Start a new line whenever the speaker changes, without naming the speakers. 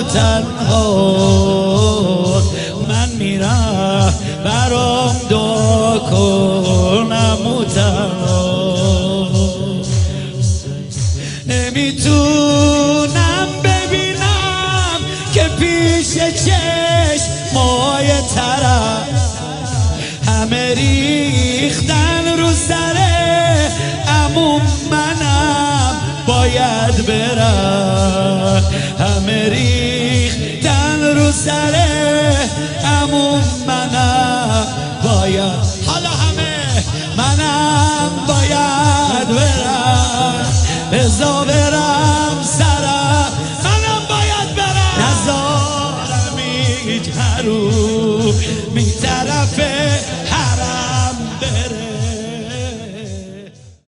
تنها من میرم برام دعا کنم و تنها نمیتونم ببینم که پیش چشمای طرف همه ریختن رو سره عموم منم باید برم همه ریختن رو سره عموم منم باید حالا همه منم باید برم بزا برم سرم منم باید برم نزارم هیچ حروف